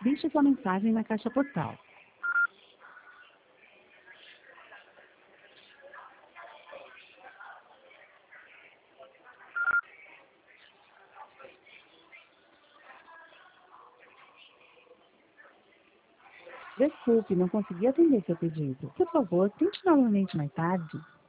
Deixe sua mensagem na caixa postal. Desculpe, não consegui atender seu pedido. Por favor, tente novamente mais tarde.